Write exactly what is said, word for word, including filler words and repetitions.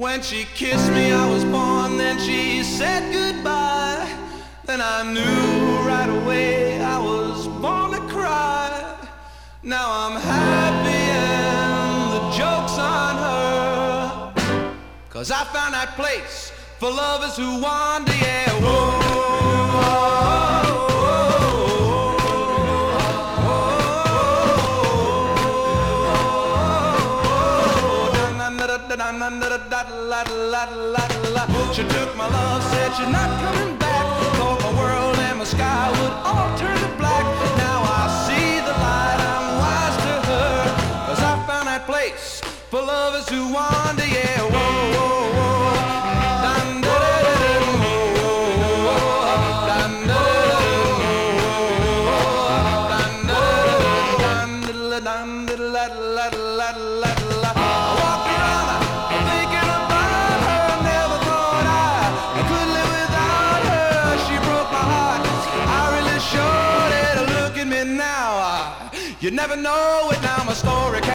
When she kissed me, I was born, then she said goodbye. Then I knew right away I was born to cry. Now I'm happy and the joke's on her, 'cause I found that place for lovers who wander, yeah. Whoa, she took my love, said she's not coming back. Thought my world and my sky would all turn to black. Now I see the light, I'm wise to her, 'cause I found that place for lovers who wander, yeah. Whoa, whoa, whoa. Dun, da, da, da, da, whoa, dun, da, da, dun, da, dun, da, dun, da, la, la, la, la, la. I walked around thinking about her, never thought I, I could live without her. She broke my heart, I really showed it. Look at me now, you never know it now, my story.